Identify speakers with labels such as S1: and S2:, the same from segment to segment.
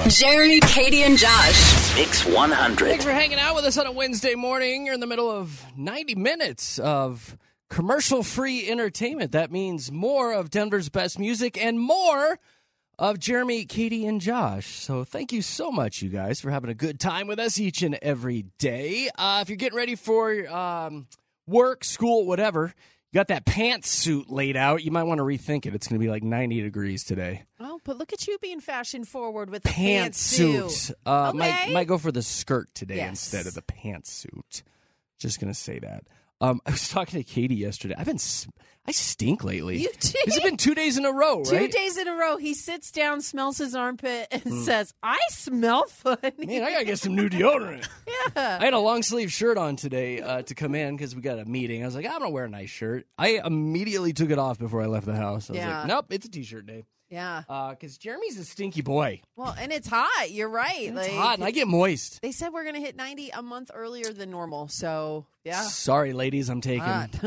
S1: Jeremy, Katie, and Josh.
S2: Mix 100.
S3: Thanks for hanging out with us on a Wednesday morning. You're in the middle of 90 minutes of commercial-free entertainment. That means more of Denver's best music and more of Jeremy, Katie, and Josh. So thank you so much, you guys, for having a good time with us each and every day. If you're getting ready for work, school, whatever, you got that pantsuit laid out, you might want to rethink it. It's going to be like 90 degrees today.
S4: Oh, but look at you being fashion forward with the
S3: Pantsuit.
S4: Okay.
S3: Might go for the skirt today
S4: Yes.
S3: instead of the pantsuit. Just going to say that. I was talking to Katie yesterday. I stink lately.
S4: You did?
S3: This has been 2 days in a row, right?
S4: 2 days in a row, he sits down, smells his armpit, and says, I smell funny.
S3: Man, I got to get some new deodorant.
S4: Yeah.
S3: I had a long sleeve shirt on today to come in because we got a meeting. I was like, I'm going to wear a nice shirt. I immediately took it off before I left the house. I was like, nope, it's a T-shirt day.
S4: Yeah.
S3: Because Jeremy's a stinky boy.
S4: Well, and it's hot. You're right.
S3: It's hot, and I get moist.
S4: They said we're going to hit 90 a month earlier than normal. So, yeah.
S3: Sorry, ladies, I'm taking.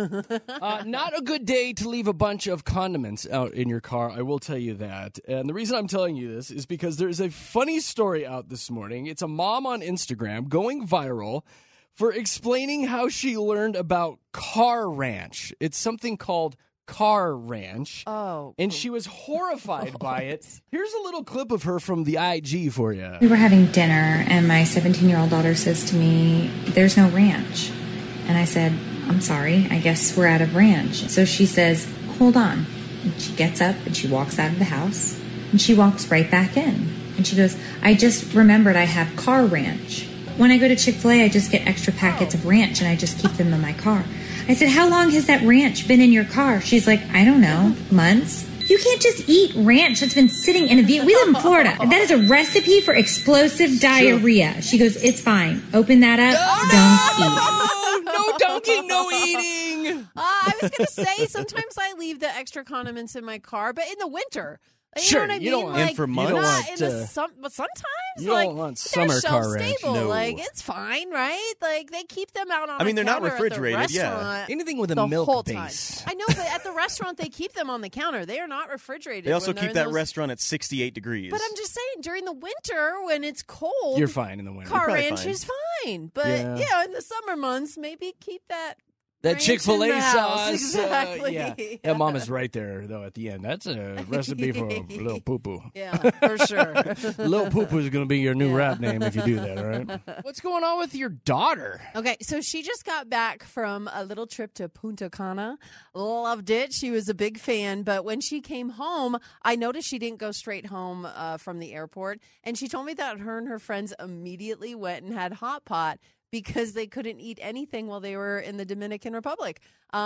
S3: Not a good day to leave a bunch of condiments out in your car. I will tell you that. And the reason I'm telling you this is because there's a funny story out this morning. It's a mom on Instagram going viral for explaining how she learned about Car Ranch. It's something called Car Ranch.
S4: Oh.
S3: And she was horrified by it. Here's a little clip of her from the IG for you.
S5: We were having dinner, and my 17-year-old daughter says to me, there's no ranch. And I said, I'm sorry, I guess we're out of ranch. So she says, hold on. And she gets up, and she walks out of the house, and she walks right back in. And she goes, I just remembered I have Car Ranch. When I go to Chick-fil-A, I just get extra packets of ranch, and I just keep them in my car. I said, how long has that ranch been in your car? She's like, I don't know, months. You can't just eat ranch that's been sitting in a vehicle. We live in Florida. That is a recipe for explosive diarrhea. She goes, it's fine. Open that up. Don't eat.
S3: No dunking, no eating.
S4: I was going to say, sometimes I leave the extra condiments in my car, but in the winter. You
S3: Sure,
S4: know what I
S3: you
S4: mean?
S3: don't want-
S4: like,
S3: and for months?
S4: not
S3: You don't want,
S4: in the but sometimes,
S3: you don't
S4: like,
S3: want
S4: they're
S3: summer Car Ranch.
S4: shelf-stable.
S2: No.
S4: Like, it's fine, right? Like, they keep them out on
S2: I mean,
S4: the
S2: they're not
S4: counter at the
S2: refrigerated, yeah.
S4: restaurant
S3: Anything with a
S4: the
S3: milk
S4: whole
S3: base.
S4: time. I know, but at the restaurant, they keep them on the counter. They are not refrigerated.
S2: They also
S4: when they're
S2: keep
S4: in
S2: that
S4: those-
S2: restaurant at 68 degrees.
S4: But I'm just saying, during the winter, when it's cold,
S3: You're fine in the winter.
S4: Car
S2: probably
S4: Ranch
S2: fine.
S4: is fine. But,
S3: Yeah.
S4: in the summer months, maybe keep that
S3: That
S4: ranch
S3: Chick-fil-A
S4: in the house.
S3: sauce.
S4: Exactly.
S3: Yeah. That mom is right there, though, at the end. That's a recipe for a little poo-poo.
S4: Yeah, for sure.
S3: Little poo-poo is going to be your new rap name if you do that, all right? What's going on with your daughter?
S4: Okay, so she just got back from a little trip to Punta Cana. Loved it. She was a big fan. But when she came home, I noticed she didn't go straight home from the airport. And she told me that her and her friends immediately went and had hot pot because they couldn't eat anything while they were in the Dominican Republic.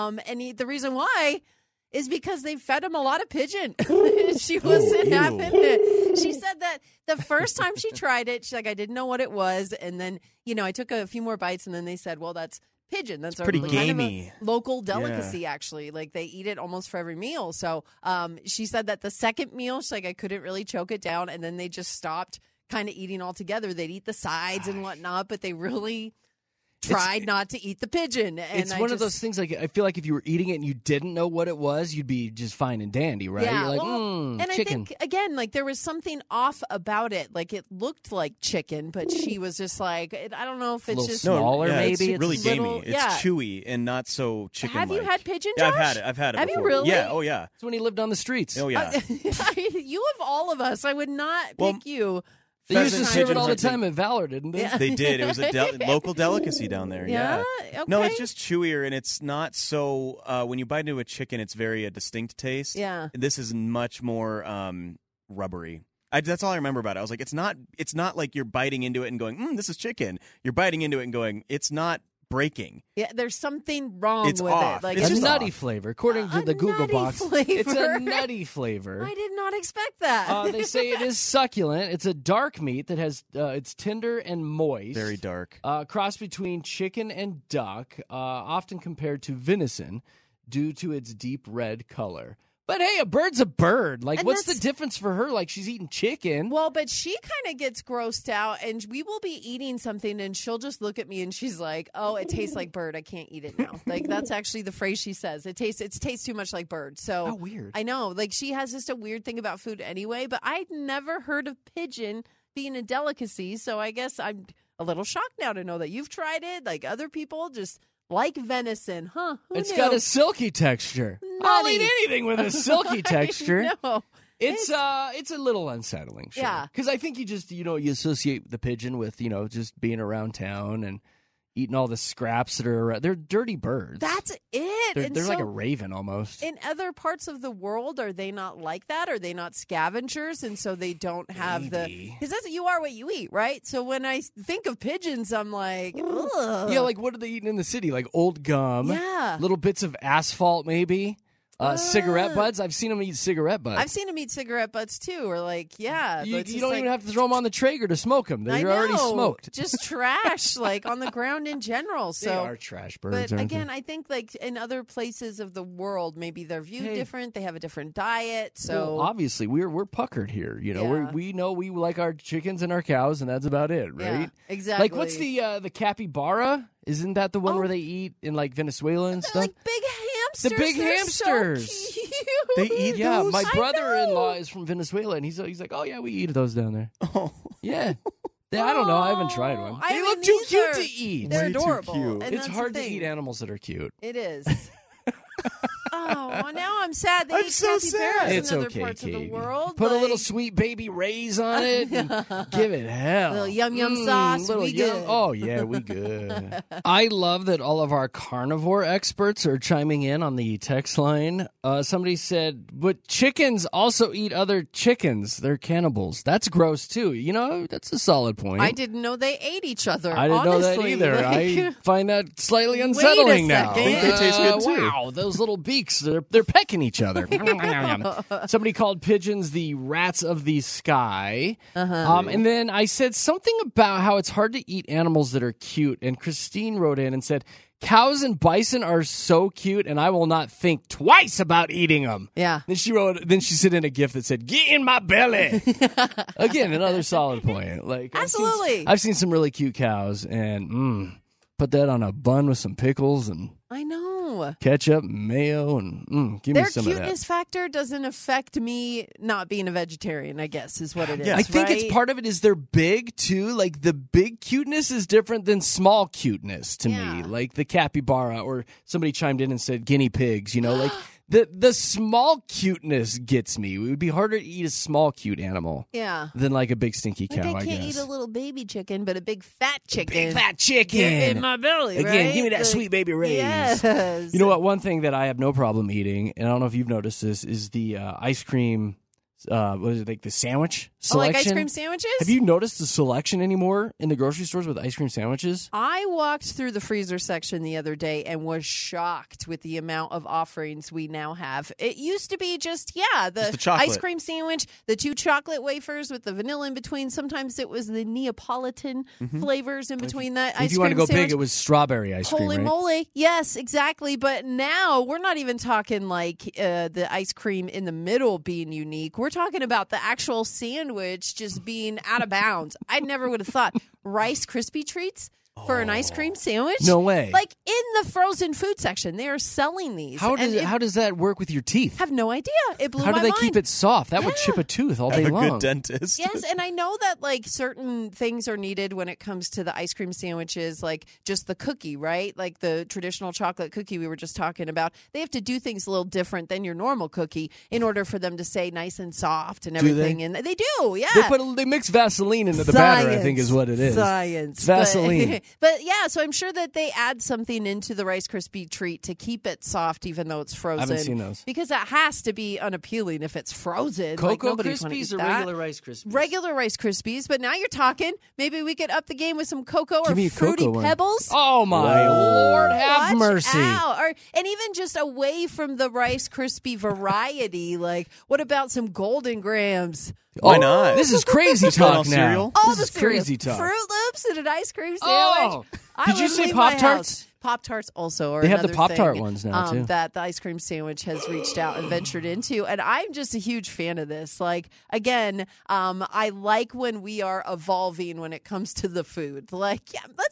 S4: The reason why is because they fed him a lot of pigeon. She wasn't having it. She said that the first time she tried it, she's like, I didn't know what it was. And then, I took a few more bites, and then they said, well, that's pigeon. That's
S2: pretty
S4: kind of
S2: gamey.
S4: a local delicacy, actually. Like, they eat it almost for every meal. So she said that the second meal, she's like, I couldn't really choke it down. And then they just stopped kind of eating altogether. They'd eat the sides and whatnot, but they really tried not to eat the pigeon. And
S3: It's one of those things, like, I feel like if you were eating it and you didn't know what it was, you'd be just fine and dandy, right?
S4: Yeah,
S3: You're like,
S4: and
S3: chicken.
S4: I think, again, like, there was something off about it. Like, it looked like chicken, but she was just like, I don't know if it's
S3: little
S4: just...
S3: smaller,
S2: yeah,
S3: maybe.
S2: It's really
S4: little-
S2: gamey. It's
S4: yeah.
S2: chewy and not so chicken-like.
S4: Have you had pigeon,
S2: Yeah,
S4: Josh?
S2: I've had it
S4: Have you
S2: before.
S4: really?
S2: Yeah, oh yeah.
S3: It's when he lived on the streets.
S2: Oh yeah.
S4: You of all of us, I would not
S2: Well,
S4: pick you.
S3: They used to
S2: Pheasant,
S3: serve it all the
S2: pigeons,
S3: time at Valor, didn't they?
S4: Yeah.
S2: They did. It was a local delicacy down there.
S4: Yeah?
S2: Yeah. No,
S4: Okay.
S2: it's just chewier, and it's not so. When you bite into a chicken, it's very a distinct taste.
S4: Yeah.
S2: This is much more rubbery. That's all I remember about it. I was like, it's not like you're biting into it and going, this is chicken. You're biting into it and going, it's not breaking.
S4: Yeah, there's something wrong
S2: It's
S4: with
S2: off.
S4: it. Like,
S2: It's
S3: a
S2: just
S3: nutty
S2: off.
S3: flavor, according to
S4: A
S3: the Google
S4: nutty
S3: box.
S4: flavor.
S3: It's a nutty flavor.
S4: I did not expect that.
S3: They say it is succulent. It's a dark meat that has it's tender and moist.
S2: Very dark.
S3: Cross between chicken and duck, often compared to venison, due to its deep red color. But hey, a bird's a bird. Like,
S4: And
S3: what's the
S4: that's-
S3: difference for her? Like, she's eating chicken.
S4: Well, but she kind of gets grossed out, and we will be eating something, and she'll just look at me, and she's like, "Oh, it tastes like bird. I can't eat it now." Like, that's actually the phrase she says. It tastes too much like bird. So
S3: How weird.
S4: I know. Like, she has just a weird thing about food anyway. But I'd never heard of pigeon being a delicacy. So I guess I'm a little shocked now to know that you've tried it. Like other people just like venison, huh? Who
S3: It's
S4: knew?
S3: got a silky texture. I'll eat anything with a silky texture.
S4: No.
S3: It's a little unsettling, sure.
S4: Yeah.
S3: Because I think you associate the pigeon with, just being around town and eating all the scraps that are around. They're dirty birds.
S4: That's it.
S3: They're like
S4: so
S3: a raven almost.
S4: in other parts of the world, are they not like that? Are they not scavengers? And so they don't have
S3: Maybe.
S4: because you are what you eat, right? So when I think of pigeons, I'm like, ugh.
S3: Yeah, like what are they eating in the city? Like old gum,
S4: Yeah.
S3: little bits of asphalt, maybe. Cigarette butts. I've seen them eat cigarette butts.
S4: I've seen them eat cigarette butts too, or like, yeah.
S3: You
S4: it's just
S3: don't
S4: like,
S3: even have to throw them on the Traeger to smoke them.
S4: I
S3: They're already
S4: know,
S3: smoked.
S4: Just trash, like on the ground in general. So
S3: They are trash birds.
S4: But
S3: aren't
S4: again,
S3: they?
S4: I think like in other places of the world, maybe they're viewed
S3: Hey.
S4: different. They have a different diet. So
S3: Well, obviously we're puckered here.
S4: Yeah.
S3: We know we like our chickens and our cows, and that's about it, right?
S4: yeah, exactly.
S3: Like what's the capybara? Isn't that the one
S4: Oh.
S3: where they eat in like Venezuela and
S4: They're
S3: stuff?
S4: like big hamsters.
S3: big
S4: They're
S3: hamsters.
S4: So cute.
S2: They eat
S3: Yeah,
S2: those?
S3: my
S4: I
S3: brother-in-law
S4: know.
S3: is from Venezuela, and he's like, oh yeah, we eat those down there.
S2: Oh.
S3: Yeah. I don't know. I haven't tried one.
S4: I
S3: They look
S4: haven't
S3: too cute
S4: either.
S3: to eat.
S4: They're
S2: Way too
S4: adorable.
S2: cute.
S4: And
S3: It's
S4: that's
S3: hard
S4: the
S3: to
S4: thing.
S3: eat animals that are cute.
S4: It is. Oh, well, now I'm sad. They
S2: I'm
S4: eat
S2: so
S4: capybaras
S2: sad.
S3: It's
S4: in other
S3: okay,
S4: parts
S3: Katie.
S4: of the world.
S3: Put a little
S4: like,
S3: sweet baby Ray's on it. And give it hell.
S4: Little yum yum sauce,
S3: little
S4: we
S3: yum-
S4: good.
S3: Oh yeah, we good. I love that all of our carnivore experts are chiming in on the text line. Somebody said, "But chickens also eat other chickens. They're cannibals. That's gross too." That's a solid point.
S4: I didn't know they ate each other.
S3: I didn't know that
S4: honestly.
S3: either.
S4: Like,
S3: I find that slightly
S4: Wait a
S3: unsettling now.
S4: second. I think
S2: they taste good, too.
S3: Wow, those little beaks, they're pecking each other. Somebody called pigeons the rats of the sky. And then I said something about how it's hard to eat animals that are cute. And Christine wrote in and said, cows and bison are so cute, and I will not think twice about eating them.
S4: Yeah.
S3: Then she sent in a gift that said, "Get in my belly." Again, another solid point. Like
S4: Absolutely.
S3: I've seen some really cute cows, and put that on a bun with some pickles and
S4: I know.
S3: ketchup, and mayo, and give
S4: Their
S3: me some of that.
S4: cuteness factor doesn't affect me not being a vegetarian, I guess, is what it is.
S2: Yeah.
S3: I think
S4: right?
S3: it's part of it is they're big too. Like the big cuteness is different than small cuteness to
S4: Yeah.
S3: me. Like the capybara, or somebody chimed in and said guinea pigs. Like the small cuteness gets me. It would be harder to eat a small cute animal
S4: Yeah.
S3: than like a big stinky
S4: Like
S3: cow.
S4: I
S3: I
S4: can't
S3: guess.
S4: eat a little baby chicken, but a big fat chicken.
S3: Big fat chicken
S4: Get in my belly,
S3: Again,
S4: right?
S3: give me that
S4: Like,
S3: sweet baby Ray's.
S4: Yes.
S3: You know what? One thing that I have no problem eating, and I don't know if you've noticed this, is the ice cream. What is it, like the sandwich
S4: Oh, like
S3: selection?
S4: ice cream sandwiches?
S3: Have you noticed the selection anymore in the grocery stores with ice cream sandwiches?
S4: I walked through the freezer section the other day and was shocked with the amount of offerings we now have. It used to be just
S2: the chocolate.
S4: ice cream sandwich, the 2 chocolate wafers with the vanilla in between. Sometimes it was the Neapolitan flavors in between that ice
S3: If you
S4: cream
S3: want to go
S4: sandwich.
S3: big, it was strawberry ice cream,
S4: Holy
S3: right?
S4: moly. Yes, exactly. But now we're not even talking like the ice cream in the middle being unique. We're talking about the actual sandwich just being out of bounds. I never would have thought Rice Krispie treats for an ice cream sandwich.
S3: No way.
S4: Like in the frozen food section, they are selling these.
S3: How
S4: And
S3: does how does that work with your teeth?
S4: have no idea. It blew
S3: How
S4: my
S3: do they
S4: mind.
S3: keep it soft? That would chip a tooth all
S2: Have
S3: day
S2: a
S3: long.
S2: good dentist.
S4: Yes, and I know that like certain things are needed when it comes to the ice cream sandwiches, like just the cookie, right? Like the traditional chocolate cookie we were just talking about. They have to do things a little different than your normal cookie in order for them to stay nice and soft and
S3: Do they?
S4: everything. And they do, yeah.
S3: They mix Vaseline into the batter, I think is what it is.
S4: Science.
S3: Vaseline.
S4: But yeah, so I'm sure that they add something into the Rice Krispie treat to keep it soft even though it's frozen.
S3: I haven't seen those.
S4: Because that has to be unappealing if it's frozen. Like,
S3: Cocoa
S4: nobody's wanna
S3: Krispies
S4: eat
S3: or
S4: that.
S3: regular Rice Krispies?
S4: Regular Rice Krispies, but now you're talking. Maybe we could up the game with some cocoa
S3: Give
S4: or
S3: me a
S4: fruity
S3: cocoa one.
S4: pebbles.
S3: Oh my Lord, have
S4: Watch
S3: mercy!
S4: out. And even just away from the Rice Krispie variety, like what about some Golden Grams?
S2: Why not?
S3: This is crazy
S2: Throw it on
S3: talk now.
S2: cereal?
S4: All
S3: This
S4: the
S3: is
S4: cereals.
S3: crazy talk.
S4: Fruit Loops and an ice cream sandwich.
S3: Oh.
S4: I
S3: Did you
S4: would
S3: say
S4: leave my
S3: Pop-Tarts?
S4: house. Pop-Tarts also are
S3: They have the
S4: another
S3: Pop-Tart
S4: thing,
S3: ones now, too.
S4: that the ice cream sandwich has reached out and ventured into. And I'm just a huge fan of this. Like, again, I like when we are evolving when it comes to the food. Like, yeah, let's make the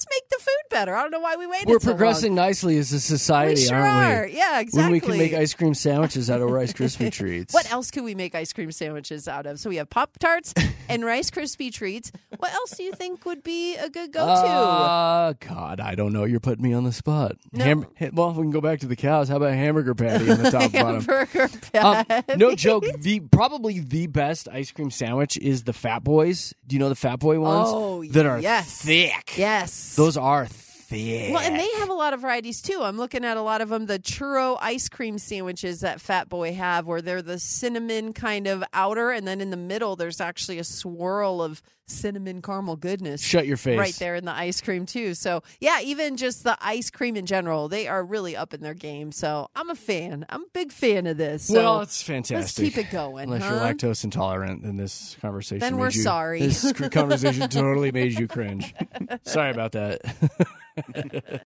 S4: food better. I don't know why we waited
S3: We're
S4: so
S3: progressing
S4: long.
S3: nicely as a society,
S4: We sure
S3: aren't
S4: are.
S3: we?
S4: Yeah, exactly.
S3: When we can make ice cream sandwiches out of Rice Krispie treats.
S4: What else could we make ice cream sandwiches out of? So we have Pop-Tarts and Rice Krispie treats. What else do you think would be a good go-to?
S3: God, I don't know. You're putting me on the spot.
S4: No.
S3: Well, we can go back to the cows. How about a hamburger patty on the top and bottom?
S4: Hamburger patty.
S3: No joke. Probably the best ice cream sandwich is the Fat Boys. Do you know the Fat Boy ones?
S4: Oh,
S3: that are
S4: yes.
S3: thick.
S4: Yes.
S3: Those are thick.
S4: Well, and they have a lot of varieties too. I'm looking at a lot of them. The churro ice cream sandwiches that Fat Boy have, where they're the cinnamon kind of outer, and then in the middle there's actually a swirl of cinnamon caramel goodness.
S3: Shut your face.
S4: Right there in the ice cream too. So yeah, even just the ice cream in general, they are really up in their game. So I'm a fan. I'm a big fan of this. So
S3: Well, it's fantastic.
S4: let's keep it going.
S3: Unless
S4: huh?
S3: you're lactose intolerant, then this conversation
S4: Then
S3: made
S4: we're
S3: you-
S4: sorry.
S3: This conversation totally made you cringe. Sorry about that.